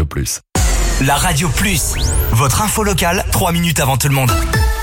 Radio Plus. La Radio Plus, votre info locale, 3 minutes avant tout le monde.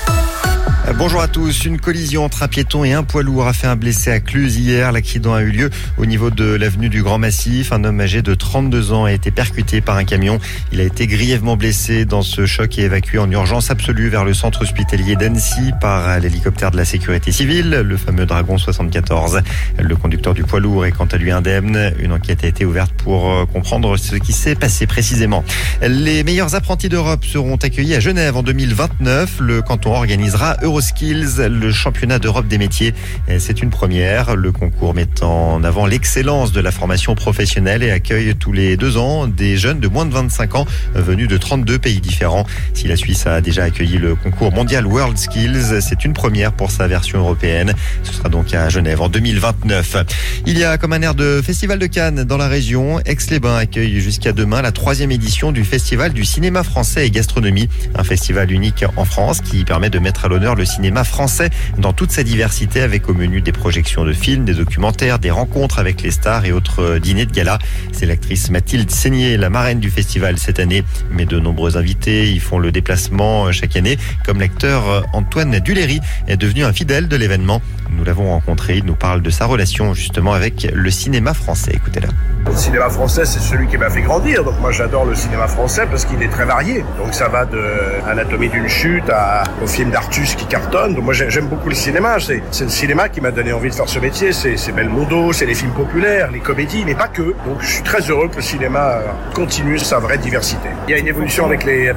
Bonjour à tous. Une collision entre un piéton et un poids lourd a fait un blessé à Cluses hier. L'accident a eu lieu au niveau de l'avenue du Grand Massif. Un homme âgé de 32 ans a été percuté par un camion. Il a été grièvement blessé dans ce choc et évacué en urgence absolue vers le centre hospitalier d'Annecy par l'hélicoptère de la sécurité civile, le fameux Dragon 74. Le conducteur du poids lourd est quant à lui indemne. Une enquête a été ouverte pour comprendre ce qui s'est passé précisément. Les meilleurs apprentis d'Europe seront accueillis à Genève en 2029. Le canton organisera Euroskills, le championnat d'Europe des métiers. C'est une première. Le concours met en avant l'excellence de la formation professionnelle et accueille tous les 2 ans des jeunes de moins de 25 ans venus de 32 pays différents. Si la Suisse a déjà accueilli le concours mondial World Skills, c'est une première pour sa version européenne. Ce sera donc à Genève en 2029. Il y a comme un air de festival de Cannes dans la région. Aix-les-Bains accueille jusqu'à demain la 3e édition du festival du cinéma français et gastronomie. Un festival unique en France qui permet de mettre à l'honneur le cinéma français dans toute sa diversité avec au menu des projections de films, des documentaires, des rencontres avec les stars et autres dîners de gala. C'est l'actrice Mathilde Seigné, la marraine du festival cette année. Mais de nombreux invités y font le déplacement chaque année, comme l'acteur Antoine Duléry est devenu un fidèle de l'événement. Nous l'avons rencontré, il nous parle de sa relation justement avec le cinéma français. Écoutez-le. Le cinéma français, c'est celui qui m'a fait grandir. Donc moi, j'adore le cinéma français parce qu'il est très varié. Donc ça va de Anatomie d'une chute au film d'Artus qui cartonne. Donc moi, j'aime beaucoup le cinéma. C'est le cinéma qui m'a donné envie de faire ce métier. C'est Belmondo, c'est les films populaires, les comédies, mais pas que. Donc je suis très heureux que le cinéma continue sa vraie diversité. Il y a une évolution avec les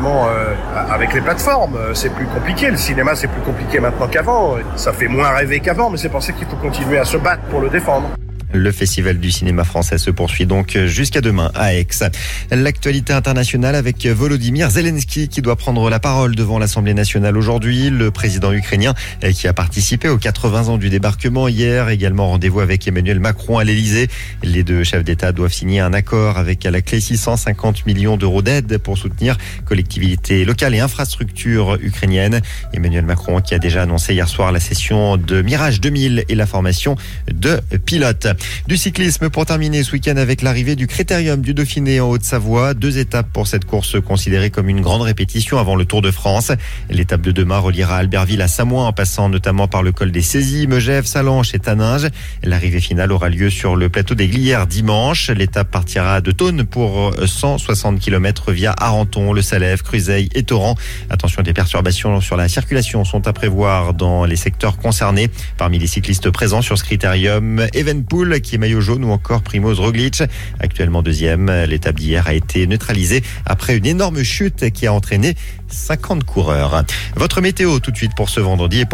plateformes. C'est plus compliqué. Le cinéma, c'est plus compliqué maintenant qu'avant. Ça fait moins rêver qu'avant, mais c'est pour ça qu'il faut continuer à se battre pour le défendre. Le festival du cinéma français se poursuit donc jusqu'à demain à Aix. L'actualité internationale avec Volodymyr Zelensky qui doit prendre la parole devant l'Assemblée nationale aujourd'hui. Le président ukrainien qui a participé aux 80 ans du débarquement hier, également rendez-vous avec Emmanuel Macron à l'Elysée. Les 2 chefs d'État doivent signer un accord avec à la clé 650 millions d'euros d'aide pour soutenir collectivités locales et infrastructures ukrainiennes. Emmanuel Macron qui a déjà annoncé hier soir la cession de Mirage 2000 et la formation de pilotes. Du cyclisme pour terminer ce week-end avec l'arrivée du Critérium du Dauphiné en Haute-Savoie. 2 étapes pour cette course considérée comme une grande répétition avant le Tour de France. L'étape de demain reliera Albertville à Samoin en passant notamment par le col des Saisies, Megève, Salanches et Taninges. L'arrivée finale aura lieu sur le plateau des Glières dimanche. L'étape partira de Thônes pour 160 km via Arenton, Le Salève, Cruzeil et Torrent. Attention, des perturbations sur la circulation sont à prévoir dans les secteurs concernés. Parmi les cyclistes présents sur ce Critérium, Evenepoel qui est maillot jaune ou encore Primož Roglič, actuellement 2e. L'étape d'hier a été neutralisée après une énorme chute qui a entraîné 50 coureurs. Votre météo tout de suite pour ce vendredi.